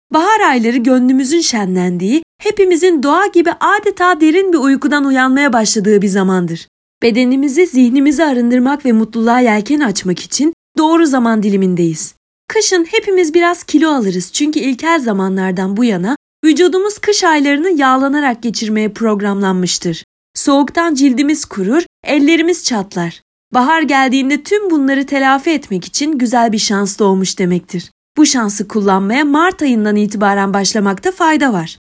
Bahar ayları gönlümüzün şenlendiği, hepimizin doğa gibi adeta derin bir uykudan uyanmaya başladığı bir zamandır. Bedenimizi, zihnimizi arındırmak ve mutluluğa yelken açmak için doğru zaman dilimindeyiz. Kışın hepimiz biraz kilo alırız çünkü ilkel zamanlardan bu yana vücudumuz kış aylarını yağlanarak geçirmeye programlanmıştır. Soğuktan cildimiz kurur, ellerimiz çatlar. Bahar geldiğinde tüm bunları telafi etmek için güzel bir şans doğmuş demektir. Bu şansı kullanmaya Mart ayından itibaren başlamakta fayda var.